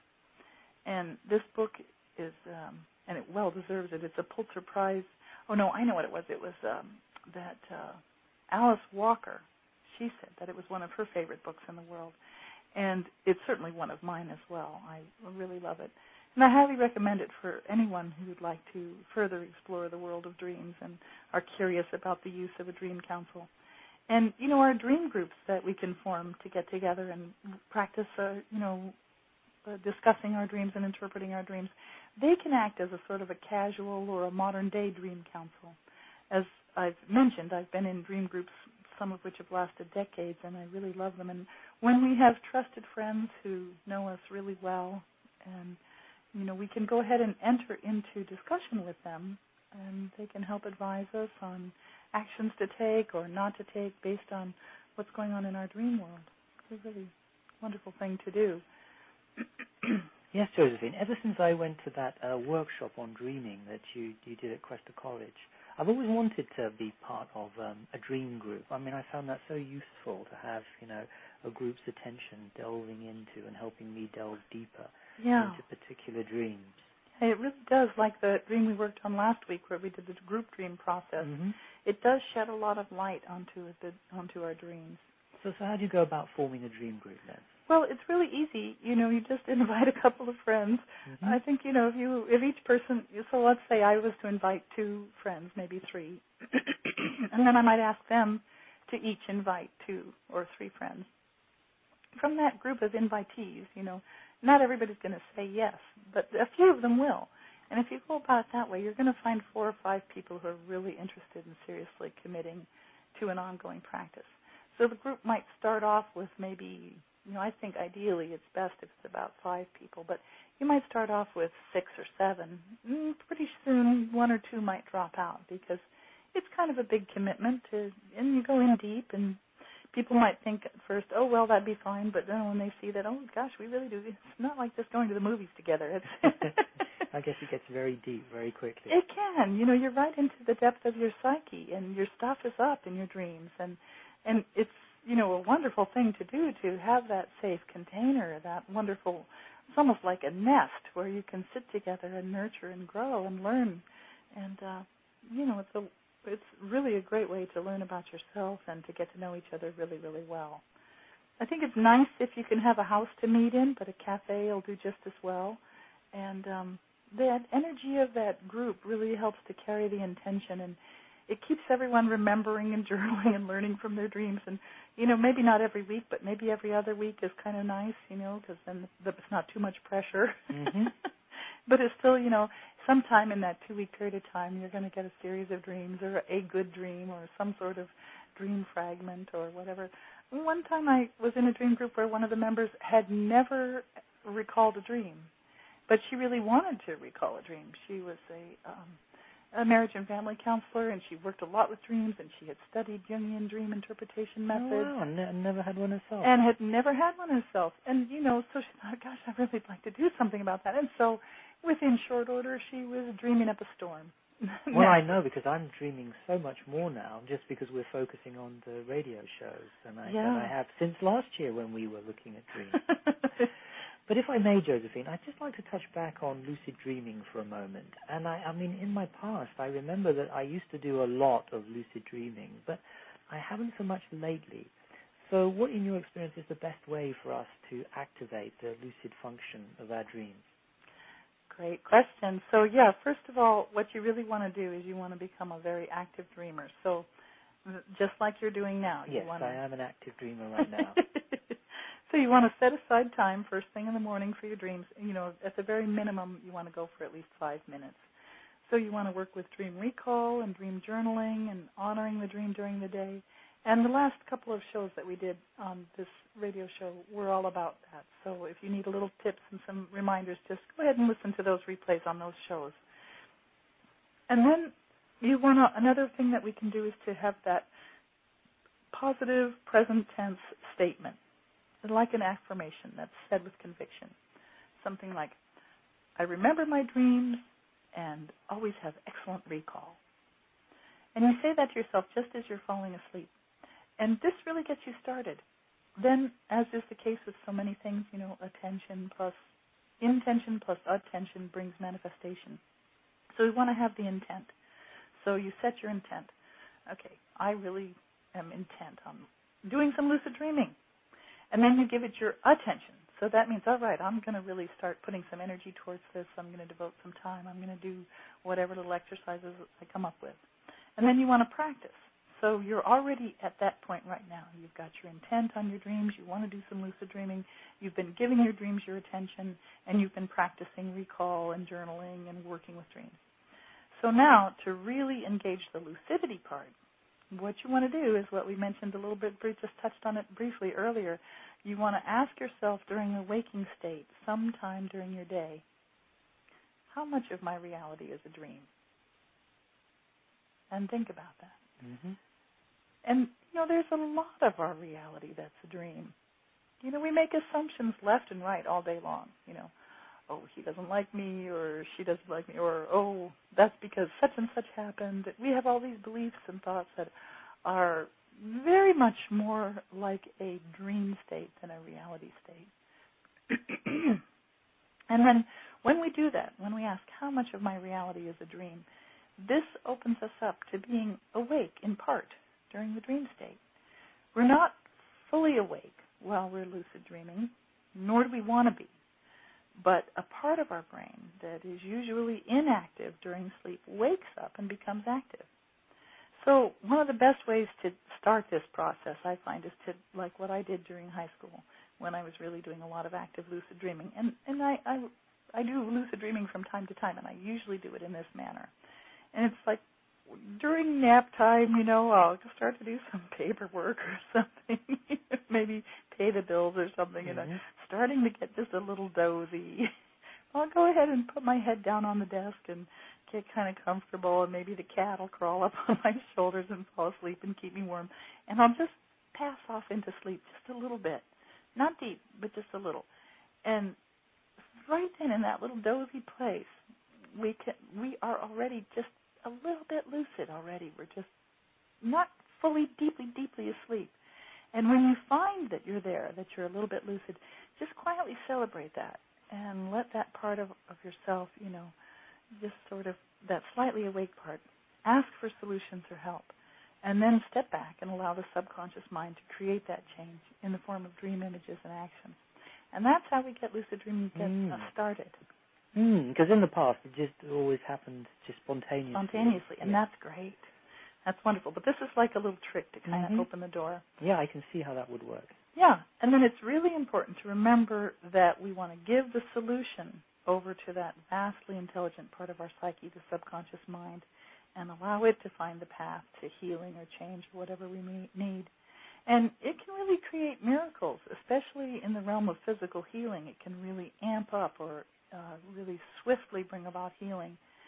And this book is, um, and it well deserves it, it's a Pulitzer Prize. Oh, no, I know what it was. It was um, that uh, Alice Walker, she said that it was one of her favorite books in the world. And it's certainly one of mine as well. I really love it. And I highly recommend it for anyone who would like to further explore the world of dreams and are curious about the use of a dream council. And, you know, our dream groups that we can form to get together and practice, uh, you know, uh, discussing our dreams and interpreting our dreams, they can act as a sort of a casual or a modern-day dream council. As I've mentioned, I've been in dream groups, some of which have lasted decades, and I really love them. And when we have trusted friends who know us really well, and, you know, we can go ahead and enter into discussion with them, and they can help advise us on actions to take or not to take based on what's going on in our dream world. It's a really wonderful thing to do. Yes, Josephine, ever since I went to that uh, workshop on dreaming that you, you did at Cuesta College, I've always wanted to be part of um, a dream group. I mean, I found that so useful to have, you know, a group's attention delving into and helping me delve deeper yeah. into particular dreams. It really does, like the dream we worked on last week where we did the group dream process. Mm-hmm. It does shed a lot of light onto the, onto our dreams. So, so how do you go about forming a dream group then? Well, it's really easy. You know, you just invite a couple of friends. Mm-hmm. I think, you know, if you if each person, so let's say I was to invite two friends, maybe three, and then I might ask them to each invite two or three friends. From that group of invitees, you know, not everybody's going to say yes, but a few of them will. And if you go about it that way, you're going to find four or five people who are really interested in seriously committing to an ongoing practice. So the group might start off with maybe, you know, I think ideally it's best if it's about five people, but you might start off with six or seven. Mm, pretty soon one or two might drop out because it's kind of a big commitment to, and you go in deep, and people might think at first, oh, well, that'd be fine, but then when they see that, oh, gosh, we really do, it's not like just going to the movies together. It's I guess it gets very deep very quickly. It can. You know, you're right into the depth of your psyche, and your stuff is up in your dreams, and and it's, you know, a wonderful thing to do, to have that safe container, that wonderful, it's almost like a nest where you can sit together and nurture and grow and learn. And, uh, you know, it's a, it's really a great way to learn about yourself and to get to know each other really, really well. I think it's nice if you can have a house to meet in, but a cafe will do just as well. And um, that energy of that group really helps to carry the intention, and it keeps everyone remembering and journaling and learning from their dreams. And, you know, maybe not every week, but maybe every other week is kind of nice, you know, because then it's not too much pressure. Mm-hmm. But it's still, you know, sometime in that two-week period of time, you're going to get a series of dreams or a good dream or some sort of dream fragment or whatever. One time I was in a dream group where one of the members had never recalled a dream, but she really wanted to recall a dream. She was a... Um, a marriage and family counselor, and she worked a lot with dreams, and she had studied Jungian dream interpretation methods. Oh, wow, ne- never had one herself. And had never had one herself. And, you know, so she thought, gosh, I'd really like to do something about that. And so within short order, she was dreaming up a storm. Well, I know, because I'm dreaming so much more now, just because we're focusing on the radio shows than I, yeah. than I have since last year when we were looking at dreams. But if I may, Josephine, I'd just like to touch back on lucid dreaming for a moment. And I, I mean, in my past, I remember that I used to do a lot of lucid dreaming, but I haven't so much lately. So what, in your experience, is the best way for us to activate the lucid function of our dreams? Great question. So, yeah, first of all, what you really want to do is you want to become a very active dreamer. So just like you're doing now. Yes, you want to... I am an active dreamer right now. So you want to set aside time first thing in the morning for your dreams. You know, at the very minimum, you want to go for at least five minutes. So you want to work with dream recall and dream journaling and honoring the dream during the day. And the last couple of shows that we did on this radio show were all about that. So if you need a little tips and some reminders, just go ahead and listen to those replays on those shows. And then you want to, another thing that we can do is to have that positive present tense statement, like an affirmation that's said with conviction. Something like, I remember my dreams and always have excellent recall. And you say that to yourself just as you're falling asleep. And this really gets you started. Then, as is the case with so many things, you know, attention plus intention plus attention brings manifestation. So we want to have the intent. So you set your intent. Okay, I really am intent on doing some lucid dreaming. And then you give it your attention. So that means, all right, I'm going to really start putting some energy towards this. I'm going to devote some time. I'm going to do whatever little exercises I come up with. And then you want to practice. So you're already at that point right now. You've got your intent on your dreams. You want to do some lucid dreaming. You've been giving your dreams your attention, and you've been practicing recall and journaling and working with dreams. So now, to really engage the lucidity part, what you want to do is what we mentioned a little bit, we just touched on it briefly earlier. You want to ask yourself during the waking state, sometime during your day, how much of my reality is a dream? And think about that. Mm-hmm. And, you know, there's a lot of our reality that's a dream. You know, we make assumptions left and right all day long. You know, oh, he doesn't like me, or she doesn't like me, or, oh, that's because such and such happened. We have all these beliefs and thoughts that are very much more like a dream state than a reality state. And then when we do that, when we ask how much of my reality is a dream, this opens us up to being awake in part during the dream state. We're not fully awake while we're lucid dreaming, nor do we want to be. But a part of our brain that is usually inactive during sleep wakes up and becomes active. So one of the best ways to start this process, I find, is to, like what I did during high school when I was really doing a lot of active lucid dreaming. And, and I, I, I do lucid dreaming from time to time, and I usually do it in this manner. And it's like during nap time, you know, I'll start to do some paperwork or something, maybe pay the bills or something, mm-hmm. and I'm starting to get just a little dozy. I'll go ahead and put my head down on the desk and get kind of comfortable, and maybe the cat will crawl up on my shoulders and fall asleep and keep me warm. And I'll just pass off into sleep just a little bit. Not deep, but just a little. And right then in that little dozy place, we can, we are already just a little bit lucid already. We're just not fully, deeply, deeply asleep. And when you find that you're there, that you're a little bit lucid, just quietly celebrate that and let that part of, of yourself, you know, just sort of that slightly awake part, ask for solutions or help, and then step back and allow the subconscious mind to create that change in the form of dream images and actions. And that's how we get lucid dreaming get mm. uh, started. Because mm, in the past, it just always happened just spontaneously. Spontaneously, and yeah. That's great. That's wonderful. But this is like a little trick to kind mm-hmm. of open the door. Yeah, I can see how that would work. Yeah, and then it's really important to remember that we want to give the solution over to that vastly intelligent part of our psyche, the subconscious mind, and allow it to find the path to healing or change, whatever we need. And it can really create miracles, especially in the realm of physical healing. It can really amp up or uh, really swiftly bring about healing.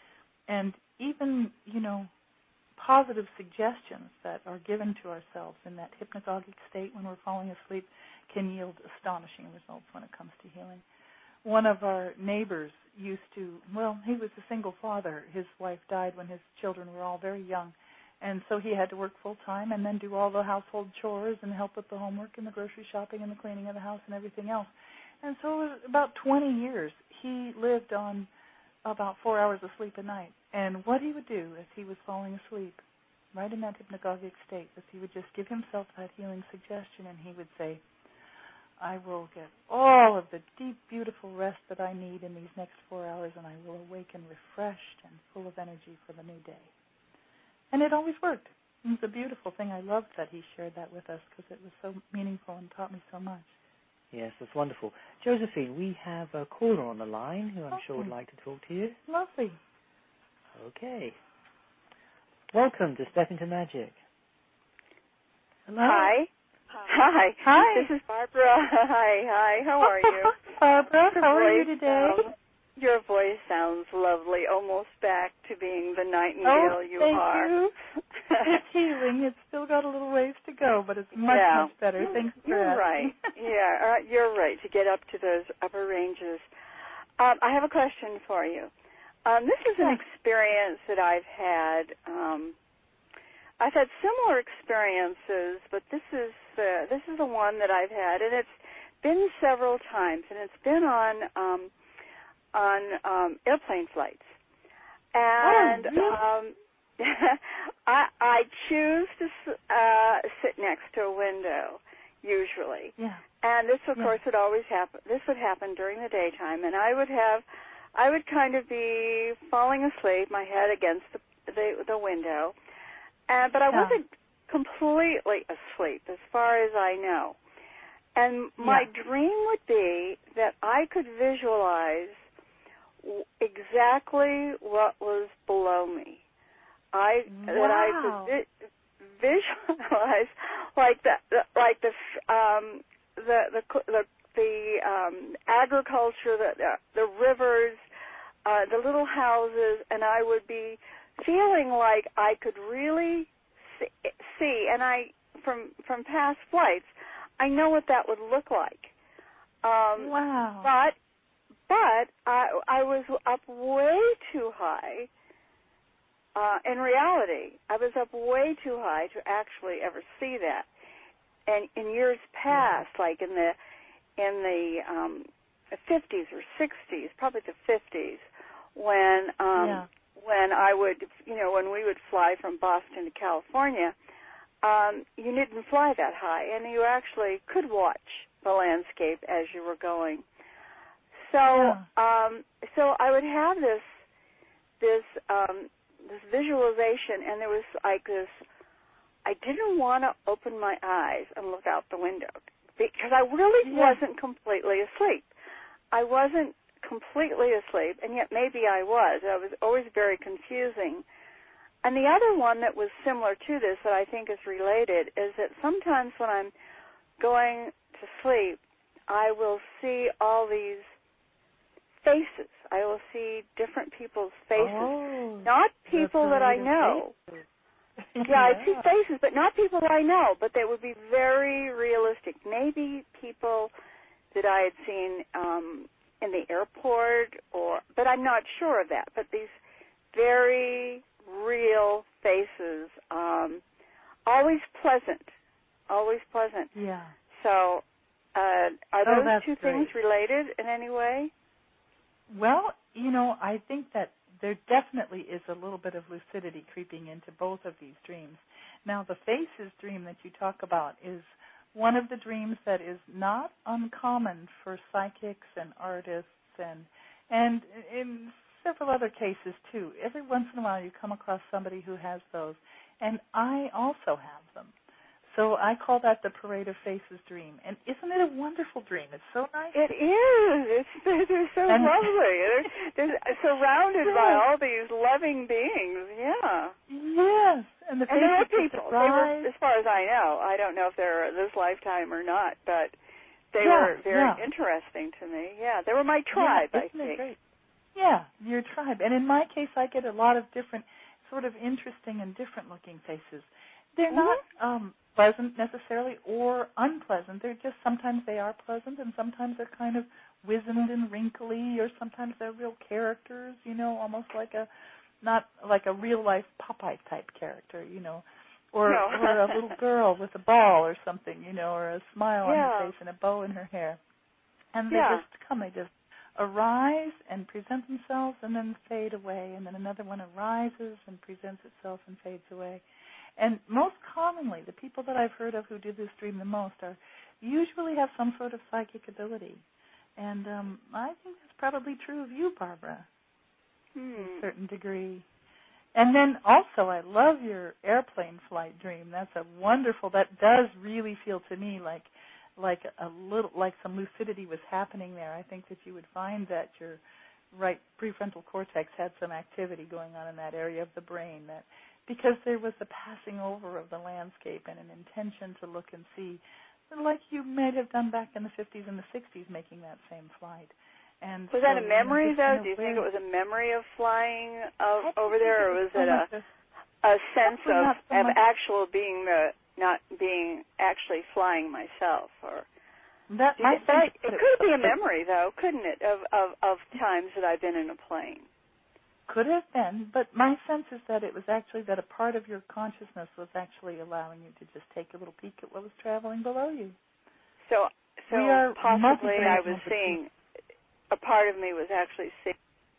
and even, you know, positive suggestions that are given to ourselves in that hypnagogic state when we're falling asleep can yield astonishing results when it comes to healing. One of our neighbors used to, well, he was a single father. His wife died when his children were all very young, and so he had to work full time and then do all the household chores and help with the homework and the grocery shopping and the cleaning of the house and everything else. And so it was about twenty years he lived on about four hours of sleep a night. And what he would do as he was falling asleep, right in that hypnagogic state, is he would just give himself that healing suggestion, and he would say, I will get all of the deep, beautiful rest that I need in these next four hours, and I will awaken refreshed and full of energy for the new day. And it always worked. It was a beautiful thing. I loved that he shared that with us because it was so meaningful and taught me so much. Yes, that's wonderful. Josephine, we have a caller on the line who I'm okay. sure would like to talk to you. Lovely. Okay. Welcome to Step Into Magic. Hello. Hi. Hi. Hi. This is Barbara. Hi. Hi. How are you? Barbara, Your how are you voice today? Sounds, your voice sounds lovely, almost back to being the nightingale oh, you thank are. You. It's healing. It's still got a little ways to go, but it's much, yeah. much better. Thanks for You're asking. right. Yeah, uh, you're right, to get up to those upper ranges. Um, I have a question for you. Um, this is an yeah. experience that I've had. Um, I've had similar experiences, but this is uh, this is the one that I've had, and it's been several times, and it's been on um, on um, airplane flights. And oh, really? um, I, I choose to uh, sit next to a window usually, yeah. and this, of yeah. course, would always happen. This would happen during the daytime, and I would have, I would kind of be falling asleep, my head against the the, the window. Uh, but I yeah. wasn't completely asleep, as far as I know. And my yeah. dream would be that I could visualize w- exactly what was below me. I wow. that I could vi- visualize like the, the like the um the the the, the um, agriculture, the, the the rivers, uh, the little houses, and I would be feeling like I could really see, see, and I, from from past flights, I know what that would look like. Um, wow. But, but I, I was up way too high. Uh, in reality, I was up way too high to actually ever see that. And in years past, like in the in the um, fifties or sixties, probably the fifties, when um, yeah. when I would, you know, when we would fly from Boston to California, um, you didn't fly that high, and you actually could watch the landscape as you were going. So, yeah. um, so I would have this, this, um, this visualization, and there was like this. I didn't want to open my eyes and look out the window because I really yeah. wasn't completely asleep. I wasn't completely asleep, and yet maybe I was. It was always very confusing. And the other one that was similar to this that I think is related is that sometimes when I'm going to sleep, I will see all these faces. I will see different people's faces. Oh, not people that I know. Yeah, yeah, I see faces, but not people I know, but they would be very realistic. Maybe people that I had seen um, in the airport, or, but I'm not sure of that. But these very real faces, um, always pleasant, always pleasant. Yeah. So, uh, are oh, those two great. things related in any way? Well, you know, I think that there definitely is a little bit of lucidity creeping into both of these dreams. Now, the faces dream that you talk about is one of the dreams that is not uncommon for psychics and artists and and in several other cases, too. Every once in a while you come across somebody who has those, and I also have them. So I call that the Parade of Faces dream. And isn't it a wonderful dream? It's so nice. It is. It's, they're so and, lovely. They're, they're surrounded yes. by all these loving beings. Yeah. Yes. And the and they were faces people. They were, as far as I know. I don't know if they're this lifetime or not, but they yeah, were very yeah. interesting to me. Yeah, they were my tribe, yeah, I isn't think. It great? Yeah, your tribe. And in my case, I get a lot of different, sort of interesting and different-looking faces. They're mm-hmm. not um, pleasant necessarily or unpleasant. They're just, sometimes they are pleasant and sometimes they're kind of wizened and wrinkly, or sometimes they're real characters, you know, almost like a, not like a real-life Popeye-type character, you know, or, no. or a little girl with a ball or something, you know, or a smile yeah. on her face and a bow in her hair. And they yeah. just come, they just arise and present themselves and then fade away, and then another one arises and presents itself and fades away. And most commonly, the people that I've heard of who do this dream the most are usually have some sort of psychic ability. And um, I think that's probably true of you, Barbara, hmm. to a certain degree. And then also, I love your airplane flight dream. That's a wonderful, that does really feel to me like like a little, like some lucidity was happening there. I think that you would find that your right prefrontal cortex had some activity going on in that area of the brain, that because there was a passing over of the landscape and an intention to look and see, like you might have done back in the fifties and the sixties, making that same flight. And was so, that a memory, you know, though? Do you think it was a memory of flying uh, over there, or was so it a, a sense of, so of actual being the, not being actually flying myself? Or that, my that, sense it it could was, be a memory, though, couldn't it, of, of, of times that I've been in a plane? Could have been, but my sense is that it was actually that a part of your consciousness was actually allowing you to just take a little peek at what was traveling below you. So, so we are possibly I was seeing, a part of me was actually seeing.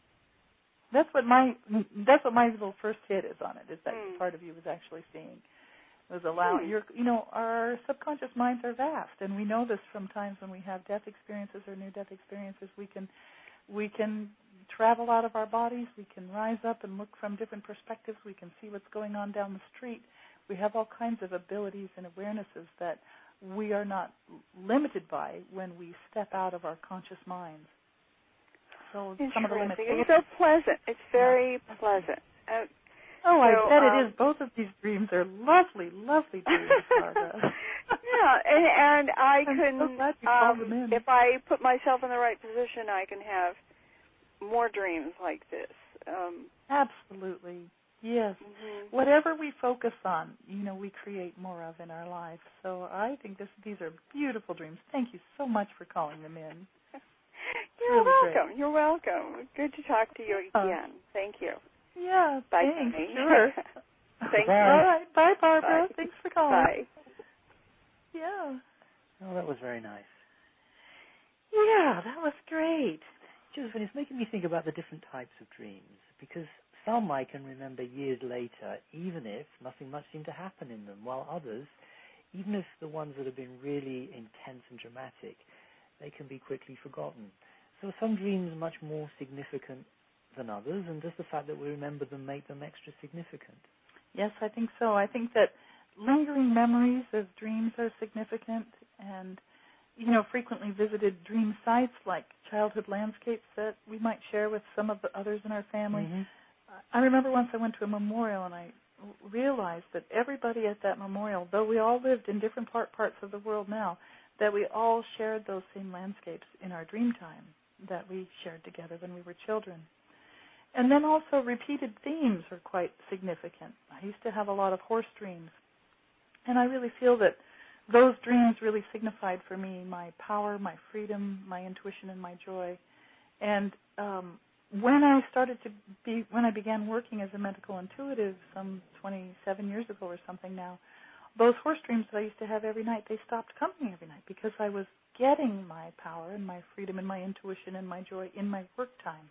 That's what my that's what my little first hit is on it, is that mm. part of you was actually seeing. It was allowing mm. your, you know, our subconscious minds are vast, and we know this from times when we have death experiences or near-death experiences. We can we can travel out of our bodies. We can rise up and look from different perspectives. We can see what's going on down the street. We have all kinds of abilities and awarenesses that we are not limited by when we step out of our conscious minds. So some of the limitations. It's so pleasant. It's very yeah. pleasant. Uh, oh, I so, bet um, it is. Both of these dreams are lovely, lovely dreams, Barbara. yeah, and, and I I'm can, so glad you called them in. if I put myself in the right position, I can have more dreams like this. Um, Absolutely. Yes. Mm-hmm. Whatever we focus on, you know, we create more of in our life. So I think this, these are beautiful dreams. Thank you so much for calling them in. You're really welcome. Great. You're welcome. Good to talk to you again. Uh, Thank you. Yeah, bye, thanks. Tony. Sure. Thank bye. you. All right. Bye, Barbara. Bye. Thanks for calling. Bye. Yeah. Oh, that was very nice. Yeah, that was great. Josephine, it's making me think about the different types of dreams, because some I can remember years later, even if nothing much seemed to happen in them, while others, even if the ones that have been really intense and dramatic, they can be quickly forgotten. So are some dreams much more significant than others, and does the fact that we remember them make them extra significant? Yes, I think so. I think that lingering memories of dreams are significant, and you know, frequently visited dream sites like childhood landscapes that we might share with some of the others in our family. Mm-hmm. I remember once I went to a memorial and I realized that everybody at that memorial, though we all lived in different part, parts of the world now, that we all shared those same landscapes in our dream time that we shared together when we were children. And then also repeated themes are quite significant. I used to have a lot of horse dreams, and I really feel that those dreams really signified for me my power, my freedom, my intuition, and my joy. And um, when I started to be, when I began working as a medical intuitive some twenty-seven years ago or something now, those horse dreams that I used to have every night, they stopped coming every night because I was getting my power and my freedom and my intuition and my joy in my work time.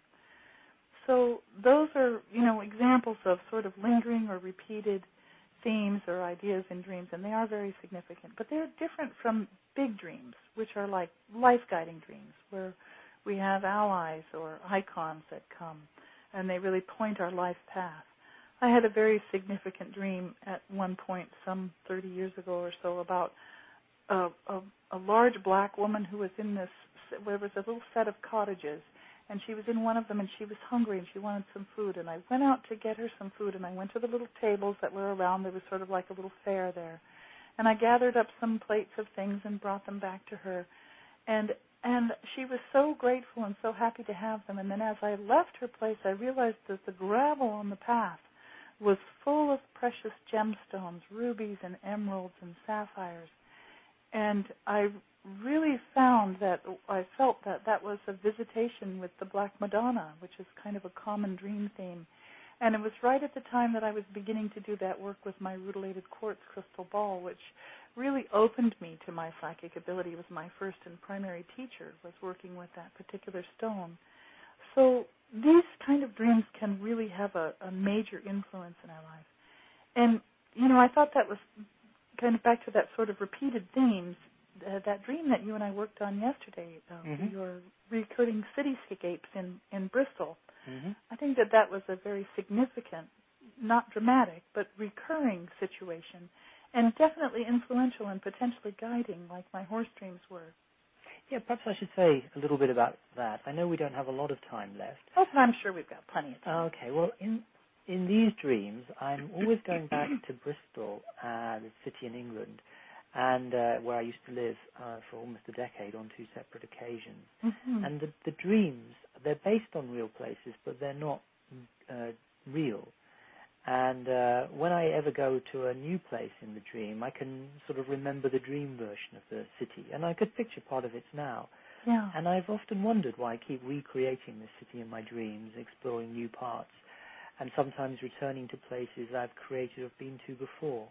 So those are, you know, examples of sort of lingering or repeated themes or ideas in dreams, and they are very significant. But they're different from big dreams, which are like life-guiding dreams, where we have allies or icons that come, and they really point our life path. I had a very significant dream at one point, some thirty years ago or so, about a, a, a large black woman who was in this, there was a little set of cottages, and she was in one of them, and she was hungry, and she wanted some food. And I went out to get her some food, and I went to the little tables that were around. There was sort of like a little fair there. And I gathered up some plates of things and brought them back to her. And And she was so grateful and so happy to have them. And then as I left her place, I realized that the gravel on the path was full of precious gemstones, rubies and emeralds and sapphires. And I really found that, I felt that that was a visitation with the Black Madonna, which is kind of a common dream theme. And it was right at the time that I was beginning to do that work with my rutilated quartz crystal ball, which really opened me to my psychic ability. It was my first and primary teacher, was working with that particular stone. So these kind of dreams can really have a, a major influence in our life. And, you know, I thought that was kind of back to that sort of repeated themes, uh, that dream that you and I worked on yesterday, uh, mm-hmm. your recurring cityscapes in, in Bristol. Mm-hmm. I think that that was a very significant, not dramatic, but recurring situation, and definitely influential and potentially guiding, like my horse dreams were. Yeah, perhaps I should say a little bit about that. I know we don't have a lot of time left. Oh, but I'm sure we've got plenty of time. Okay, well, in in these dreams, I'm always going back to Bristol, uh, the city in England, and uh, where I used to live uh, for almost a decade on two separate occasions. Mm-hmm. And the, the dreams, they're based on real places, but they're not uh, real. And uh, when I ever go to a new place in the dream, I can sort of remember the dream version of the city, and I could picture part of it now. Yeah. And I've often wondered why I keep recreating this city in my dreams, exploring new parts, and sometimes returning to places I've created or been to before.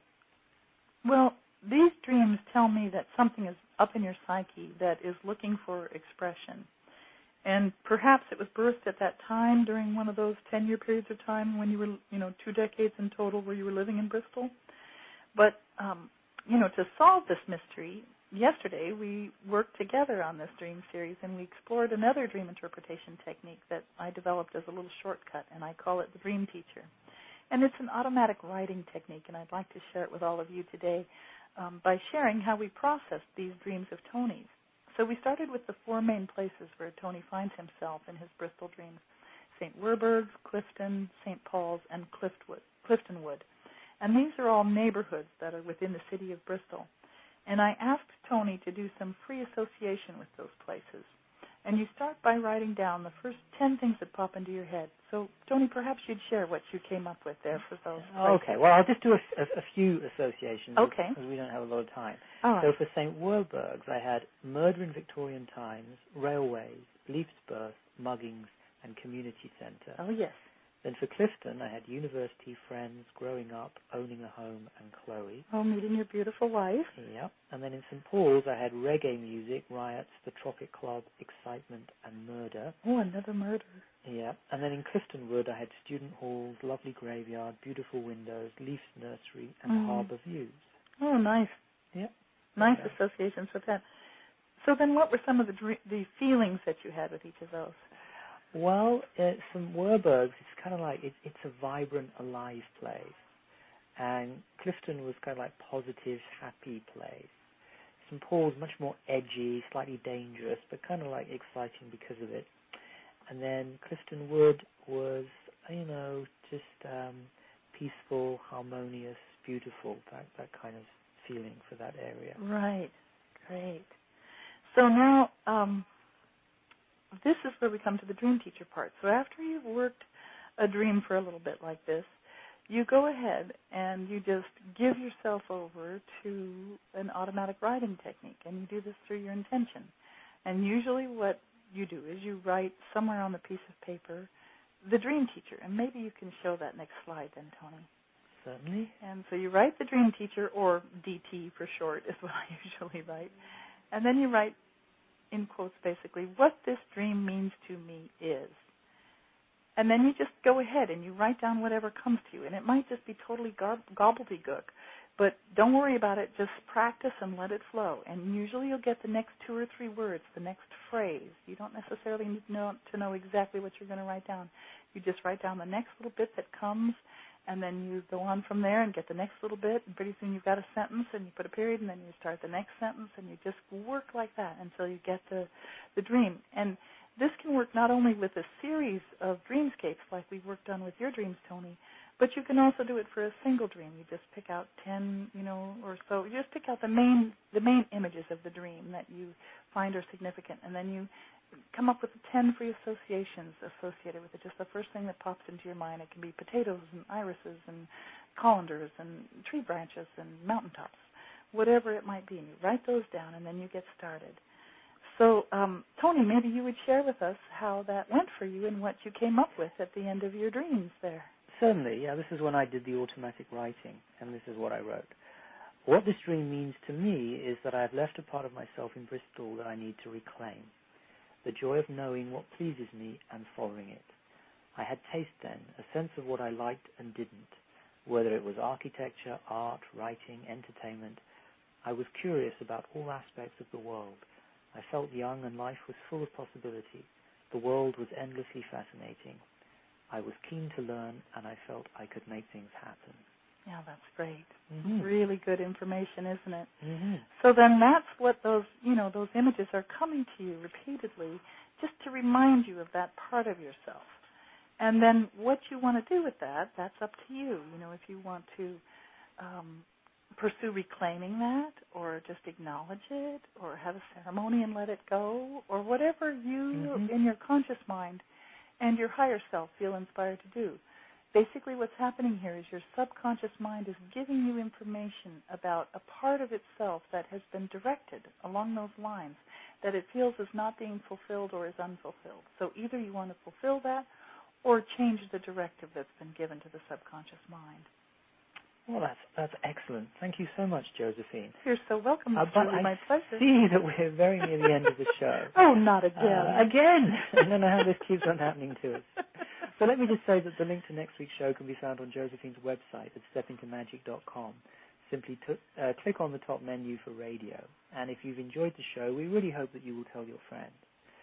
Well, these dreams tell me that something is up in your psyche that is looking for expression. And perhaps it was birthed at that time during one of those ten-year periods of time when you were, you know, two decades in total where you were living in Bristol. But, um, you know, to solve this mystery, yesterday we worked together on this dream series, and we explored another dream interpretation technique that I developed as a little shortcut, and I call it the Dream Teacher. And it's an automatic writing technique, and I'd like to share it with all of you today um, by sharing how we processed these dreams of Tony's. So we started with the four main places where Tony finds himself in his Bristol dreams: Saint Werburgh's, Clifton, Saint Paul's, and Cliftwood, Cliftonwood. And these are all neighborhoods that are within the city of Bristol. And I asked Tony to do some free association with those places. And you start by writing down the first ten things that pop into your head. So, Tony, perhaps you'd share what you came up with there for those places. Okay, well, I'll just do a, a, a few associations okay. because we don't have a lot of time. All right. So for Saint Werburgh's, I had murder in Victorian times, railways, Leif's birth, muggings, and community centre. Oh, yes. Then for Clifton, I had university friends, growing up, owning a home, and Chloe. Oh, meeting your beautiful wife. Yep. And then in Saint Paul's, I had reggae music, riots, the Tropic Club, excitement, and murder. Oh, another murder. Yeah. And then in Cliftonwood, I had student halls, lovely graveyard, beautiful windows, Leif's nursery, and mm. harbour views. Oh, nice. Yeah. Nice yeah. associations with that. So then what were some of the dre- the feelings that you had with each of those? Well, uh, Saint Werburgh's, it's kind of like, it, it's a vibrant, alive place. And Clifton was kind of like positive, happy place. Saint Paul's much more edgy, slightly dangerous, but kind of like exciting because of it. And then Cliftonwood was, you know, just um, peaceful, harmonious, beautiful, that, that kind of feeling for that area. Right. Great. So now, um, this is where we come to the dream teacher part. So after you've worked a dream for a little bit like this, you go ahead and you just give yourself over to an automatic writing technique, and you do this through your intention. And usually what you do is you write somewhere on the piece of paper the dream teacher, and maybe you can show that next slide then, Tony. Certainly. And so you write the dream teacher, or D T for short is what I usually write, and then you write, in quotes basically, what this dream means to me is. And then you just go ahead and you write down whatever comes to you. And it might just be totally gar- gobbledygook, but don't worry about it. Just practice and let it flow. And usually you'll get the next two or three words, the next phrase. You don't necessarily need to know, to know exactly what you're going to write down. You just write down the next little bit that comes, and then you go on from there and get the next little bit, and pretty soon you've got a sentence, and you put a period, and then you start the next sentence, and you just work like that until you get the, the dream. And this can work not only with a series of dreamscapes like we've worked on with your dreams, Tony, But you can also do it for a single dream. You just pick out ten, you know, or so. You just pick out the main the main images of the dream that you find are significant, and then you come up with ten free associations associated with it. Just the first thing that pops into your mind. It can be potatoes and irises and colanders and tree branches and mountaintops, whatever it might be. And you write those down, and then you get started. So, um, Tony, maybe you would share with us how that went for you and what you came up with at the end of your dreams there. Certainly, yeah. This is when I did the automatic writing, and this is what I wrote. What this dream means to me is that I have left a part of myself in Bristol that I need to reclaim. The joy of knowing what pleases me and following it. I had taste then, a sense of what I liked and didn't, whether it was architecture, art, writing, entertainment. I was curious about all aspects of the world. I felt young and life was full of possibility. The world was endlessly fascinating. I was keen to learn, and I felt I could make things happen. Yeah, that's great. Mm-hmm. Really good information, isn't it? Mm-hmm. So then that's what those, you know, those images are coming to you repeatedly just to remind you of that part of yourself. And then what you want to do with that, that's up to you. You know, if you want to um, pursue reclaiming that, or just acknowledge it, or have a ceremony and let it go, or whatever you, mm-hmm. in your conscious mind and your higher self, feel inspired to do. Basically what's happening here is your subconscious mind is giving you information about a part of itself that has been directed along those lines, that it feels is not being fulfilled or is unfulfilled. So either you want to fulfill that or change the directive that's been given to the subconscious mind. Well, that's that's excellent. Thank you so much, Josephine. You're so welcome. It's uh, really I my pleasure. see that we're very near the end of the show. Oh, not again. Uh, again! I don't know how this keeps on happening to us. So let me just say that the link to next week's show can be found on Josephine's website at step into magic dot com. Simply t- uh, click on the top menu for radio. And if you've enjoyed the show, we really hope that you will tell your friends.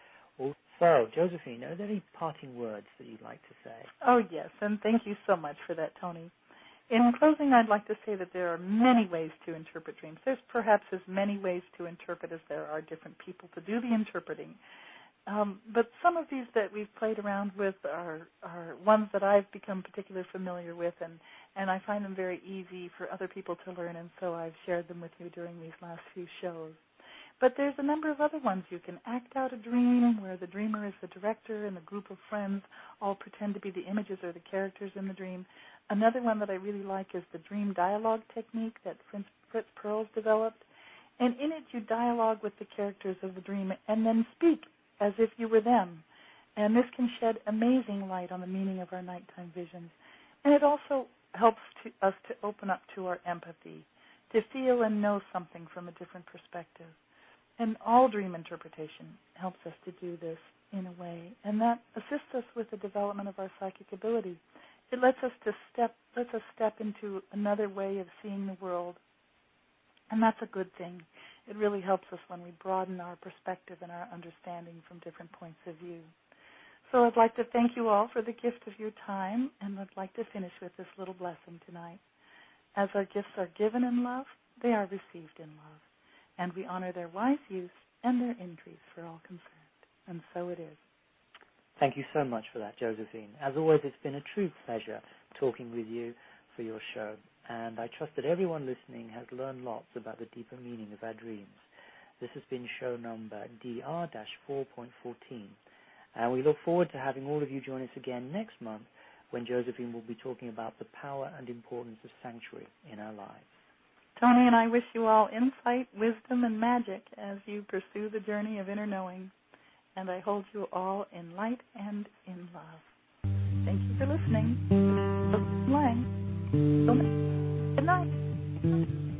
So, Josephine, are there any parting words that you'd like to say? Oh, yes, and thank you so much for that, Tony. In closing, I'd like to say that there are many ways to interpret dreams. There's perhaps as many ways to interpret as there are different people to do the interpreting. Um, but some of these that we've played around with are, are ones that I've become particularly familiar with, and, and I find them very easy for other people to learn, and so I've shared them with you during these last few shows. But there's a number of other ones. You can act out a dream where the dreamer is the director and a group of friends all pretend to be the images or the characters in the dream. Another one that I really like is the dream dialogue technique that Fritz Perls developed. And in it, you dialogue with the characters of the dream and then speak as if you were them. And this can shed amazing light on the meaning of our nighttime visions. And it also helps to, us to open up to our empathy, to feel and know something from a different perspective. And all dream interpretation helps us to do this in a way, and that assists us with the development of our psychic ability. It lets us to step, lets us step into another way of seeing the world, and that's a good thing. It really helps us when we broaden our perspective and our understanding from different points of view. So I'd like to thank you all for the gift of your time, and I'd like to finish with this little blessing tonight. As our gifts are given in love, they are received in love. And we honor their wise use and their increase for all concerned. And so it is. Thank you so much for that, Josephine. As always, it's been a true pleasure talking with you for your show. And I trust that everyone listening has learned lots about the deeper meaning of our dreams. This has been show number D R four point one four. And we look forward to having all of you join us again next month when Josephine will be talking about the power and importance of sanctuary in our lives. Tony and I wish you all insight, wisdom, and magic as you pursue the journey of inner knowing. And I hold you all in light and in love. Thank you for listening. Good night.